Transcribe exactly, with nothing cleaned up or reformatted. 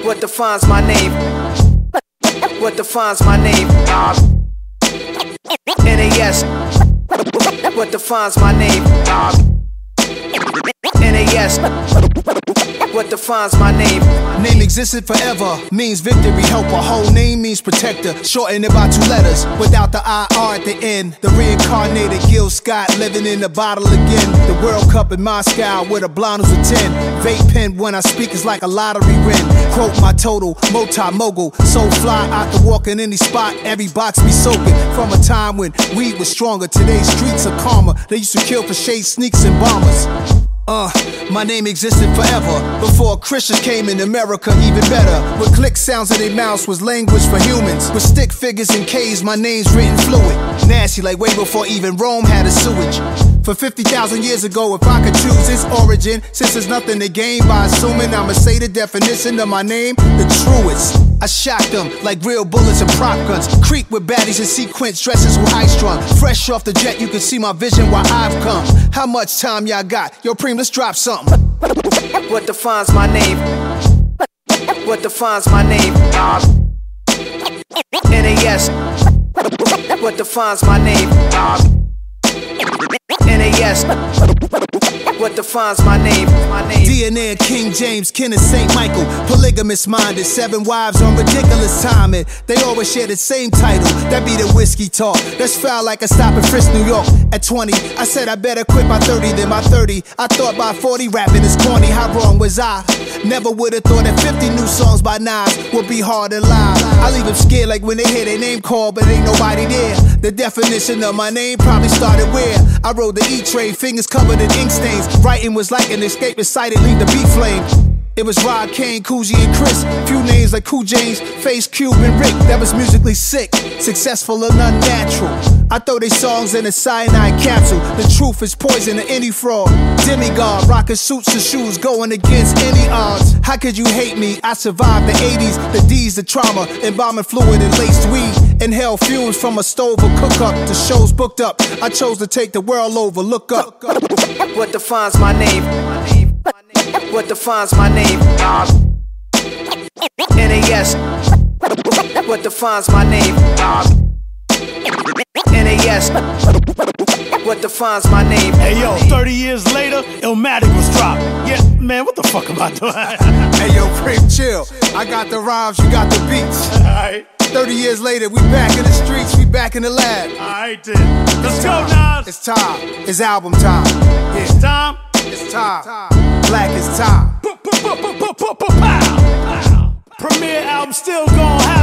What defines my name? What defines my name? N A S. What defines my name? N A S. What defines my name? Name existed forever, means victory, helper. Whole name means protector, shortened it by two letters, without the I R at the end. The reincarnated Gil Scott, living in the bottle again. The World Cup in Moscow, with a blonde who's a ten. Vape pen when I speak is like a lottery win. Quote my total, multi-mogul, so fly I can walk in any spot, every box be soaking. From a time when weed was stronger, today's streets are calmer. They used to kill for shade sneaks and bombers. Uh, my name existed forever, before Christians came in America, even better. With click sounds in their mouths was language for humans. With stick figures and K's, my name's written fluid. Nasty like way before even Rome had a sewage. For fifty thousand years ago, if I could choose its origin, since there's nothing to gain by assuming, I'ma say the definition of my name, the truest. I shocked them like real bullets and prop guns. Creep with baddies in sequence, dresses with high strung. Fresh off the jet, you can see my vision where I've come. How much time y'all got? Yo, Preem, let's drop something. What defines my name? What defines my name? N A S. What defines my name? N A S. What defines my name? My name. D N A of King James, kin of Saint Michael. Polygamous minded, seven wives on ridiculous timing. They always share the same title, that be the whiskey talk. That's foul like a stop in Frisk, New York. At twenty, I said I better quit by thirty than by thirty. I thought by forty rapping is corny, how wrong was I? Never would've thought that fifty new songs by Nas would be hard and live. I leave them scared like when they hear their name called, but ain't nobody there. The definition of my name probably started where I rode the E-Train, fingers covered in ink stains. Writing was like an escape inside it, leave the beat flame. It was Rod, Kane, Coogee, and Chris. Few names like Cool James, Face, Cube, and Rick. That was musically sick, successful and unnatural. I throw they songs in a cyanide capsule. The truth is poison to any fraud. Demigod, rocking suits and shoes, going against any odds. How could you hate me? I survived the eighties, the D's, the trauma, embalming fluid and laced weed. Inhale fumes from a stove or cook up. The show's booked up. I chose to take the world over. Look up. What defines my name? What defines my name? N A S. What defines my name? N A S. What defines my name? Hey yo, thirty years later, Illmatic was dropped. Yeah, man, what the fuck am I doing? Hey yo, Preem, chill. I got the rhymes, you got the beats. Alright. thirty years later, we back in the streets, we back in the lab. Alright then. Let's go, Nas. It's time. It's album time. Yeah. It's time. It's time. Black is time. Premier album still gon' have